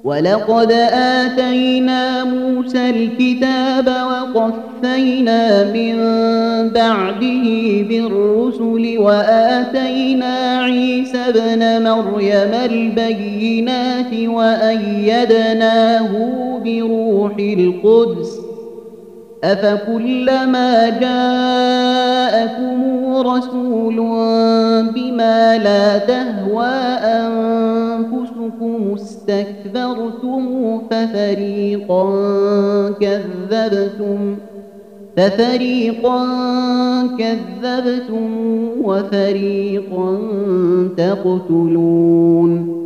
ولقد آتينا موسى الكتاب وقفينا من بعده بالرسل وآتينا عيسى ابن مريم البينات وأيدناه بروح القدس أفكلما جاءكم رسول بما لا تهوى أنفسكم استكبرتم ففريقا كذبتم وفريقا تقتلون